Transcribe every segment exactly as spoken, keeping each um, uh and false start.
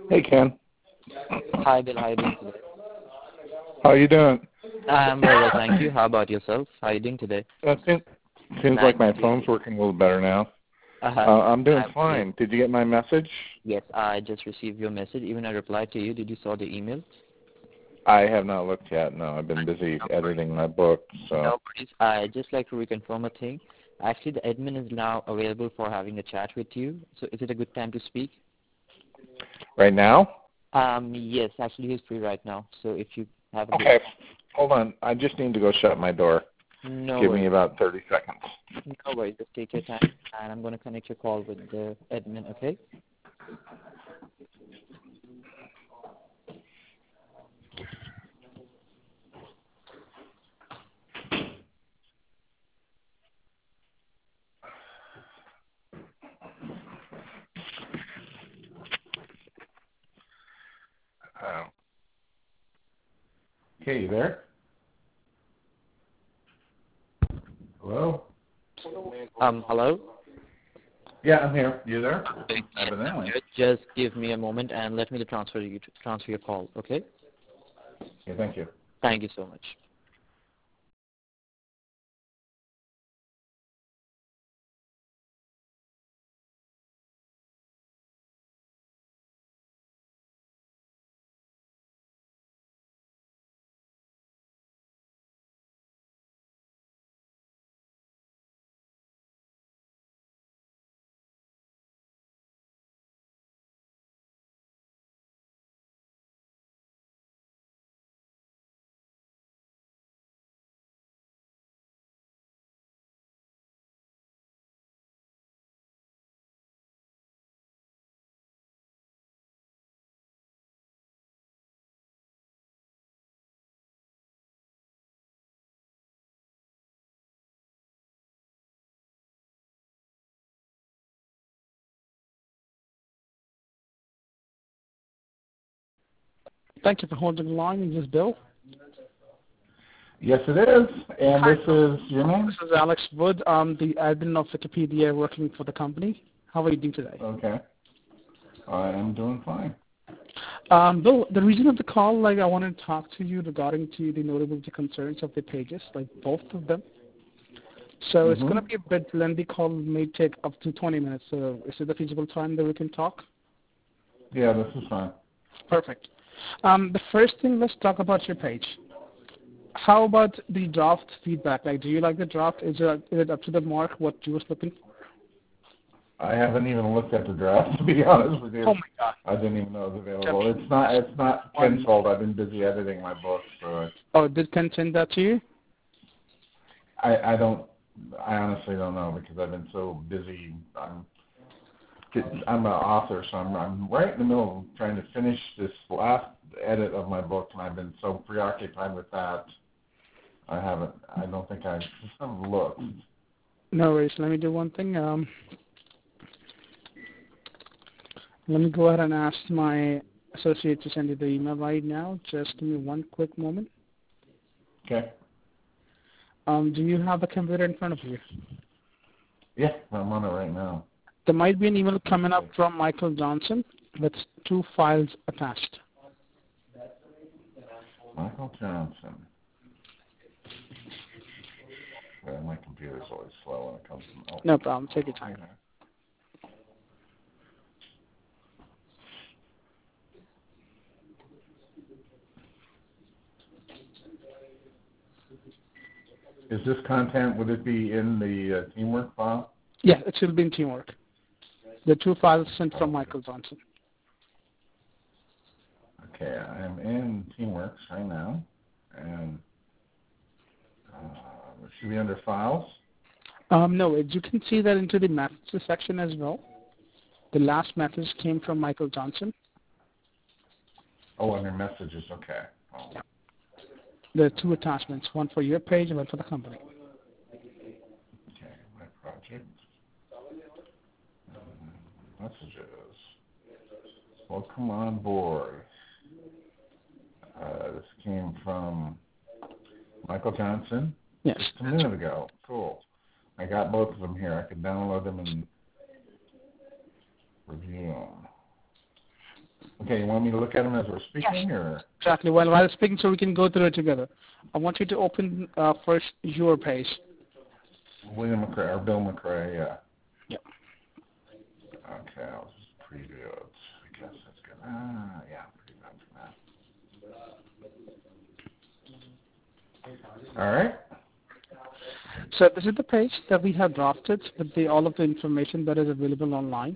Hey, Ken. Hi, Bill. How are you doing today? How you doing? I'm very well, thank you. How about yourself? How are you doing today? Uh, seems seems Nice like my to phone's working a little better now. uh, Uh, I'm doing I'm fine. Did you get my message? Yes, I just received your message. Even I replied to you. Did you saw the email? I have not looked yet. No, I've been busy No worries. editing my book. So. No worries. I just like to reconfirm a thing. Actually, the admin is now available for having a chat with you. So is it a good time to speak? Right now? Um, yes, actually he's free right now. So if you have a good, Okay. Hold on. I just need to go shut my door. no Give me worries. about thirty seconds. No worries. Just take your time, and I'm going to connect your call with the admin. Okay? Oh. Okay, you there? Hello? Um, hello. Yeah, I'm here. You there? Yes, I'm Evidently. here. Just give me a moment and let me transfer you transfer your call. Okay? Okay, thank you. Thank you so much. Thank you for holding the line. Is this Bill? Yes, it is. And Hi, this is your name? this is Alex Wood. I'm the admin of Wikipedia working for the company. How are you doing today? Okay. I am doing fine. Um, Bill, the reason of the call, like I wanted to talk to you regarding to the notability concerns of the pages, like both of them. So Mm-hmm. it's going to be a bit lengthy call, may take up to twenty minutes. So is it a feasible time that we can talk? Yeah, this is fine. Perfect. Um, the first thing, let's talk about your page. How about the draft feedback? Like, do you like the draft? Is it, is it up to the mark what you was looking for? I haven't even looked at the draft, to be honest with you. Oh my God. I didn't even know it was available. It's not. It's not Ken's fault. I've been busy editing my book, so Oh, did Ken send that to you? I I don't. I honestly don't know because I've been so busy. I'm I'm an author, so I'm I'm right in the middle of trying to finish this last edit of my book, and I've been so preoccupied with that. I haven't. I don't think I've looked. No worries. Let me do one thing. Um, let me go ahead and ask my associate to send you the email right now. Just give me one quick moment. Okay. Um, do you have a computer in front of you? Yeah, I'm on it right now. There might be an email coming up from Michael Johnson with two files attached. Michael Johnson. Yeah, my computer's always slow when it comes to. Oh. No problem. Take your time. Okay. Is this content, would it be in the uh, teamwork file? Yeah, it should be in Teamwork. The two files sent from Michael Johnson. Okay, I am in Teamworks right now, and uh, it should be under Files. Um, no, you can see that into the methods section as well. The last message came from Michael Johnson. Oh, under Messages, okay. Oh. Yeah. There are two attachments, one for your page and one for the company. Okay, my project. Uh, messages. Welcome on board. Uh, this came from Michael Johnson. Yes. Just a minute ago. Cool. I got both of them here. I could download them and review them. Okay, you want me to look at them as we're speaking, or? Exactly. While while speaking, so we can go through it together. I want you to open uh, first your page. William McRae, or Bill McRae, yeah. Yep. Okay, I'll just preview it. I guess that's good. Ah, yeah, pretty much that. All right. So this is the page that we have drafted with the, all of the information that is available online.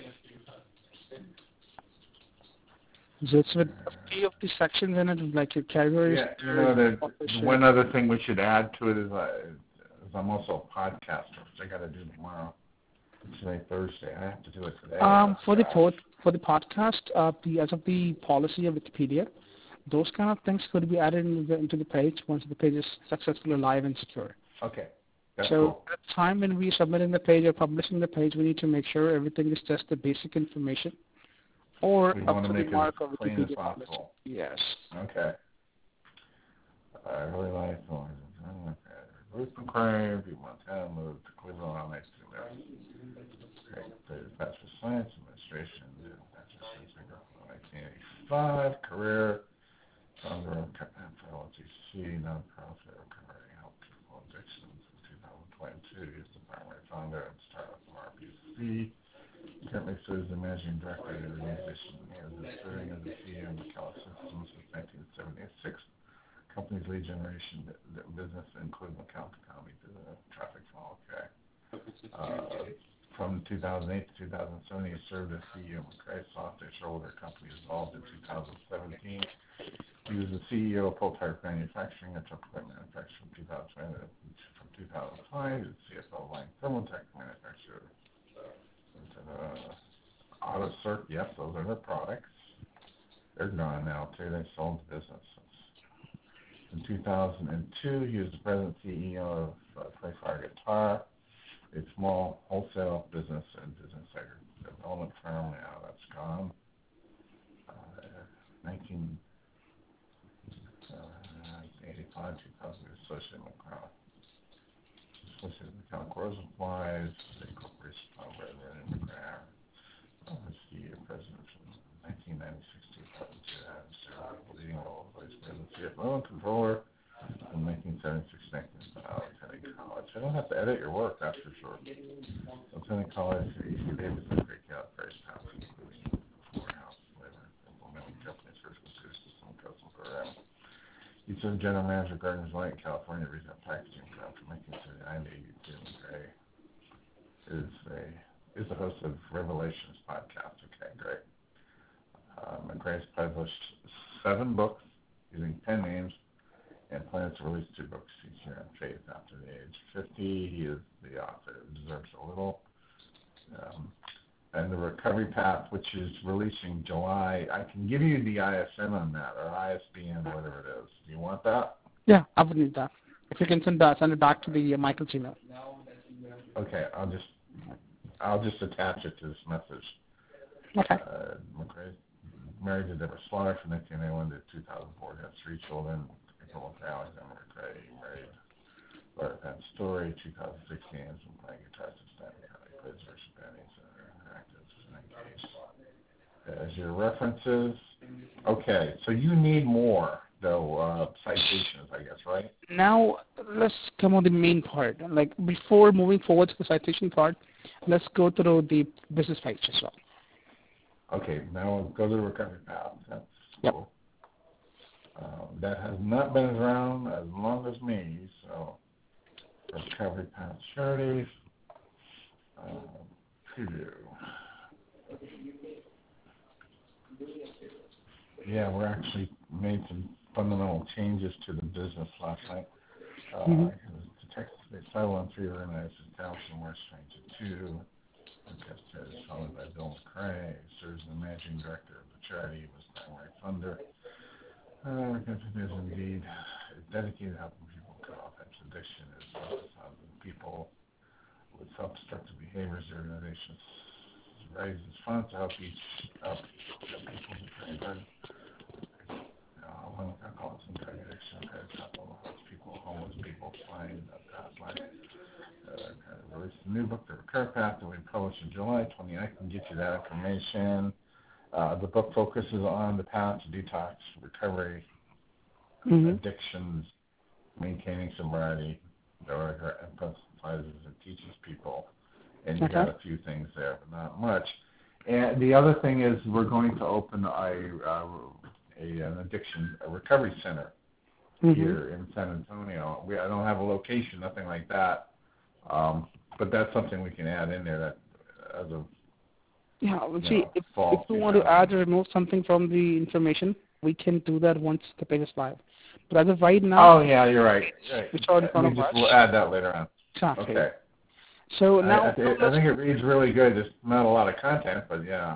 So it's with a few of the sections in it, like your categories. Yeah, you know, the, the one other thing we should add to it is, uh, is I'm also a podcaster, which I got to do tomorrow. Today, Thursday. I have to do it today. Um, for the pod, for the podcast, uh, the as of the policy of Wikipedia, those kind of things could be added into the, into the page once the page is successfully live and secure. Okay. That's so cool. at the time when we submitting the page or publishing the page, we need to make sure everything is just the basic information, or we up want to to make the it mark as of clean Wikipedia as possible. Yes. Okay. I really like Ruth McCray, people Montana moved to Cleveland on next to there. Great. Bachelor of Science Administration, Bachelor of Science in nineteen eighty-five. Career, founder of L T C, nonprofit recovery, help people addictions in two thousand twenty-two. He's the primary founder and startup of R P C. Currently serves as the managing director of the organization. He has been serving as the C E O of McCall Systems since nineteen seventy-six. Company's lead generation business include McCall Economy business, traffic flow. Okay. Uh, from two thousand eight to two thousand seven, he served as C E O of McCray Software, shoulder company dissolved in two thousand seventeen. He was the C E O of Full Tire Manufacturing, a truck equipment manufacturer from two thousand twenty. From two thousand five, he was C F O of Lang Thermotech manufacturer. Uh, AutoCirc, yes, those are their products. They're gone now too. They sold the business. In two thousand two, he was the president and C E O of uh, Playfire Guitar, a small wholesale business and business development firm. Now that's gone. Uh, nineteen eighty-five, two thousand, associated with McCall. Associated with McCall Core Supplies, a corporation founded by Vernon McGrath. I was the president from nineteen ninety-six to two thousand two. I was leading role of vice president, C F O, and controller from nineteen seventy-six to uh, attending college. I don't have to edit your work, that's for sure. Attending college at U C Davis and Great Cal, various towns, including warehouse, labor, implementing Japanese first computers system custom program. He served general manager of Gardens Light, California retail packaging firm from nineteen seventy-nine to eighty-two. McRae is a is the host of Revelations podcast. Okay, great. Uh, McRae has published seven books using pen names and plans to release two books each year on faith after the age of fifty. He is the author of Deserves a Little. Um, and The Recovery Path, which is releasing July. I can give you the I S N on that, or I S B N, whatever it is. Do you want that? Yeah, I would need that. If you can send that, send it back to the uh, Michael's email. Okay, I'll just I'll just attach it to this message. Okay. Uh, McRae married to Deborah Slaughter from nineteen ninety-one to two thousand four. Has three children. April with Alexander McRae married Laura Van Story. two thousand sixteen has been playing guitar since then. He plays versus bands and interactive and engaged. As your references, okay. So you need more though uh, citations, I guess, right? Now let's come on the main part. Like before moving forward to the citation part, let's go through the business page as well. Okay, now we'll go to the recovery path. That's yep. cool. Uh, that has not been around as long as me, so recovery path charities, uh, preview. Yeah, we actually made some fundamental changes to the business last night. Uh, mm-hmm. The Texas-based five oh one three organized established in West Stranger two. Podcast is founded by Bill McRae, serves as the managing director of the charity, was primary funder. Uh, is indeed dedicated to helping people cut off addiction as well as helping people with self-destructive behaviors. The organization raises funds to help each help people who train hard. Along with alcoholism and drug addiction, okay, couple helps people, homeless people find a path life. Uh, released a new book, The Recovery Path, that we published in July twentieth. I can get you that information. Uh, the book focuses on the path to detox, recovery, Mm-hmm. addictions, maintaining sobriety. Or emphasizes and teaches people, and you Okay. got a few things there, but not much. And the other thing is we're going to open a, uh, a an addiction a recovery center Mm-hmm. here in San Antonio. We I don't have a location, nothing like that, um, but that's something we can add in there that as a Yeah, well, you see, know, if, fall if you want to two thousand. add or remove something from the information, we can do that once the page is live. But as of right now, Oh yeah, you're right. right. it's all in front We of just us. will add that later on. Exactly. Okay. So I, now, I, th- I think it reads really good. There's not a lot of content, but yeah.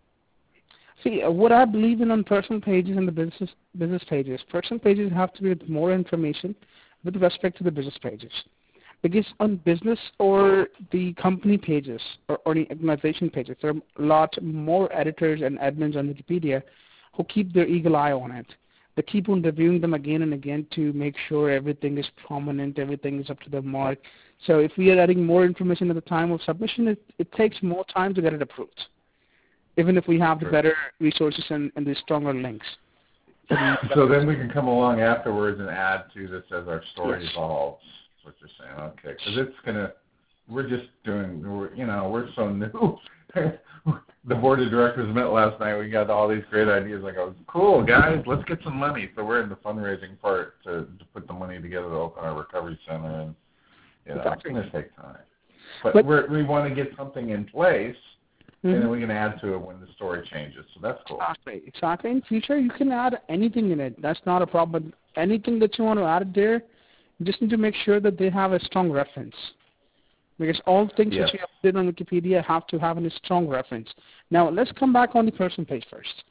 see, uh, what I believe in on personal pages and the business business pages, personal pages have to be with more information with respect to the business pages. Because on business or the company pages or, or the organization pages, there are a lot more editors and admins on Wikipedia who keep their eagle eye on it. They keep on reviewing them again and again to make sure everything is prominent, everything is up to the mark. So if we are adding more information at the time of submission, it, it takes more time to get it approved, even if we have the Sure. better resources and, and the stronger links. So then we can come along afterwards and add to this as our story Yes. evolves. That's what you're saying, okay? Because it's gonna, we're just doing, we're, you know, we're so new. The board of directors met last night. We got all these great ideas. I go, cool guys, let's get some money. So we're in the fundraising part to, to put the money together to open our recovery center, and you know, Exactly. it's gonna take time. But, But- we're, we want to get something in place. Mhm. And then we can add to it when the story changes. So that's cool. Exactly. Exactly. In future, you can add anything in it. That's not a problem. But anything that you want to add there, you just need to make sure that they have a strong reference. Because all things Yes. that you have did on Wikipedia have to have a strong reference. Now, let's come back on the person page first.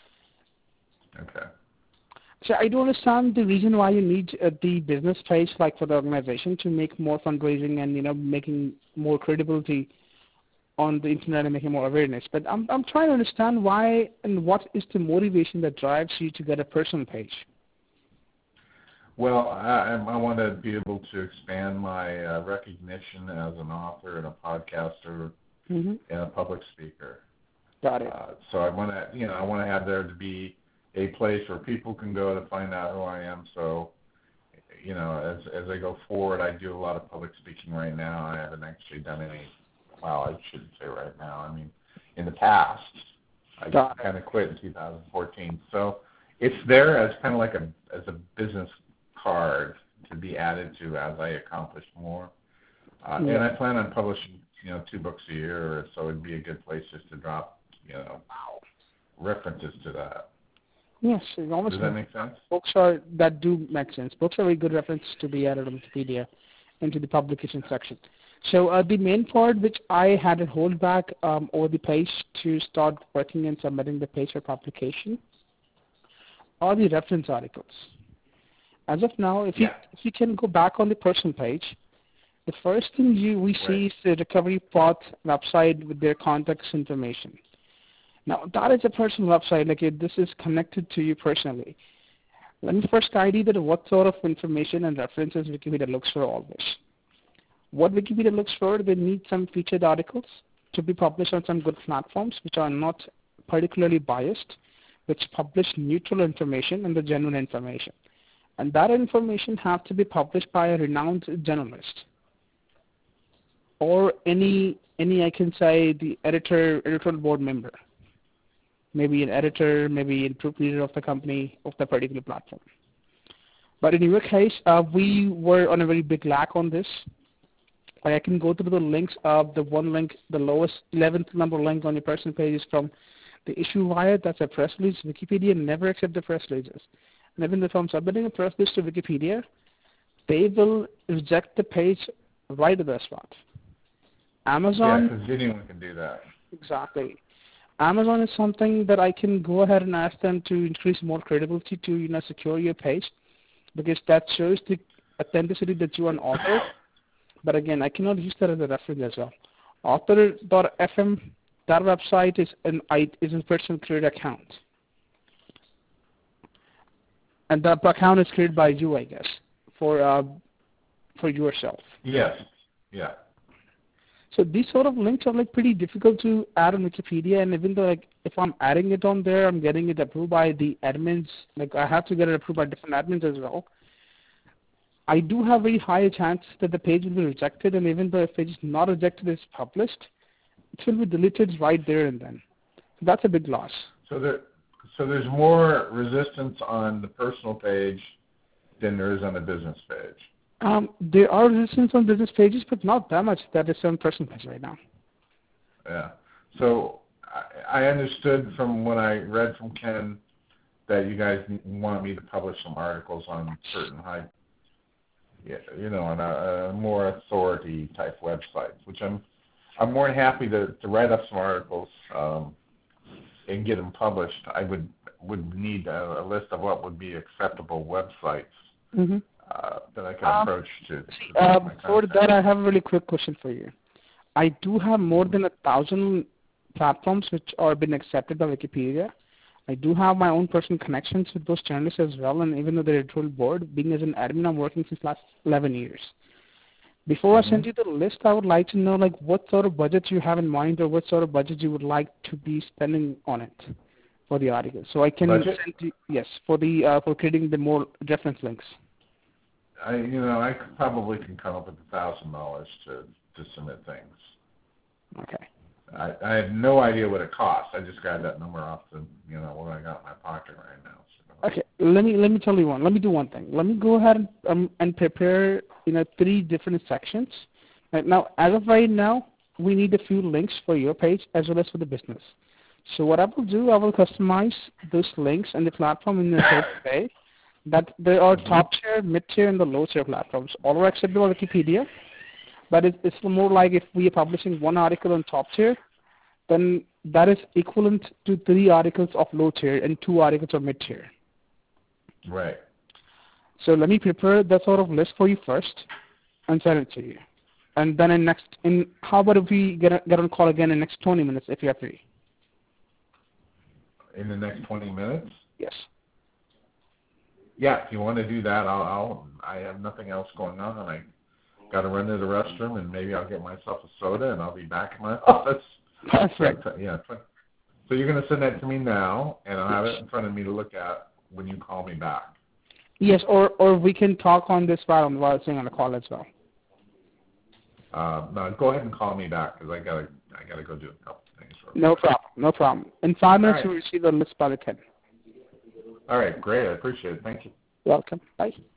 Okay. So I do understand the reason why you need uh, the business page, like for the organization, to make more fundraising and, you know, making more credibility on the internet and making more awareness. But I'm I'm trying to understand why and what is the motivation that drives you to get a personal page. Well, I, I want to be able to expand my uh, recognition as an author and a podcaster Mm-hmm. and a public speaker. Got it. Uh, so I want to, you know, I want to have there to be a place where people can go to find out who I am. So, you know, as as I go forward, I do a lot of public speaking right now. I haven't actually done any. Well, I shouldn't say right now. I mean, in the past, I Got it. kind of quit in two thousand fourteen. So it's there as kind of like a as a business card to be added to as I accomplish more. Uh, Yeah. And I plan on publishing, you know, two books a year, so it'd be a good place just to drop, you know, references to that. Yes, it almost Does that make sense? books are that do make sense. Books are a very good reference to be added on Wikipedia into the publication section. So uh, the main part which I had to hold back um, over the page to start working and submitting the page for publication are the reference articles. As of now, if you Yeah. if you can go back on the person page, the first thing you we see Right. is the recovery path website with their contact information. Now that is a personal website, like it, this is connected to you personally. Let me first guide you that what sort of information and references Wikipedia looks for always. What Wikipedia looks for, they need some featured articles to be published on some good platforms which are not particularly biased, which publish neutral information and the genuine information. And that information has to be published by a renowned journalist or any, any I can say, the editor, editorial board member. Maybe an editor, maybe a proprietor of the company, of the particular platform. But in your case, uh, we were on a very big lack on this. I can go through the links of the one link, the lowest eleventh number link on your personal page is from the issue wire. That's a press release. Wikipedia never accepts the press releases. And even if I'm submitting a press release to Wikipedia, they will reject the page right at the spot. Amazon. Yeah, because anyone can do that. Exactly. Amazon is something that I can go ahead and ask them to increase more credibility to, you know, secure your page, because that shows the authenticity that you are an author. But again, I cannot use that as a reference as well. author dot f m, that website is an is a personal created account. And that account is created by you, I guess, for uh, for yourself. Yes. Yeah. So these sort of links are like pretty difficult to add on Wikipedia, and even though like if I'm adding it on there, I'm getting it approved by the admins. Like I have to get it approved by different admins as well. I do have very high chance that the page will be rejected, and even though if page is not rejected, it's published, it will be deleted right there and then. So that's a big loss. So there, so there's more resistance on the personal page than there is on the business page. Um, there are resistance on business pages, but not that much that is on personal page right now. Yeah. So I, I understood from what I read from Ken that you guys want me to publish some articles on certain high, yeah, you know, on a, a more authority type websites, which I'm I'm more than happy to, to write up some articles um, and get them published. I would would need a, a list of what would be acceptable websites. Mm-hmm. Uh, that I can um, approach to. to uh, for that, I have a really quick question for you. I do have more than a thousand platforms which are being accepted by Wikipedia. I do have my own personal connections with those journalists as well, and even though the editorial board, being as an admin, I'm working since last eleven years. Before mm-hmm. I send you the list, I would like to know like what sort of budget you have in mind, or what sort of budget you would like to be spending on it for the article, so I can budget? send you yes for the uh, for creating the more reference links. I, you know, I probably can come up with a thousand dollars to to submit things. Okay. I, I have no idea what it costs. I just got that number off the, you know, what I got in my pocket right now. So. Okay. Let me let me tell you one. Let me do one thing. Let me go ahead and, um, and prepare, you know, three different sections. Right now, as of right now, we need a few links for your page as well as for the business. So what I will do, I will customize those links and the platform in a certain way that there are top tier, mid tier, and the low tier platforms. All are accepted by Wikipedia, but it, it's more like if we are publishing one article on top tier, then that is equivalent to three articles of low tier and two articles of mid tier. Right. So let me prepare that sort of list for you first and send it to you. And then in next, in how about if we get a, get on call again in the next twenty minutes if you are free? In the next twenty minutes? Yes. Yeah, if you want to do that, I'll, I'll. I have nothing else going on, and I got to run to the restroom, and maybe I'll get myself a soda, and I'll be back in my office. Perfect. Yeah. So you're going to send that to me now, and I'll have it in front of me to look at when you call me back. Yes, or or we can talk on this while I'm while sitting on the call as well. Uh, no, go ahead and call me back because I gotta I gotta go do a couple things. No problem. No problem. In five minutes, right. you'll receive the list by the ten. All right, great. I appreciate it. Thank you. Welcome. Bye.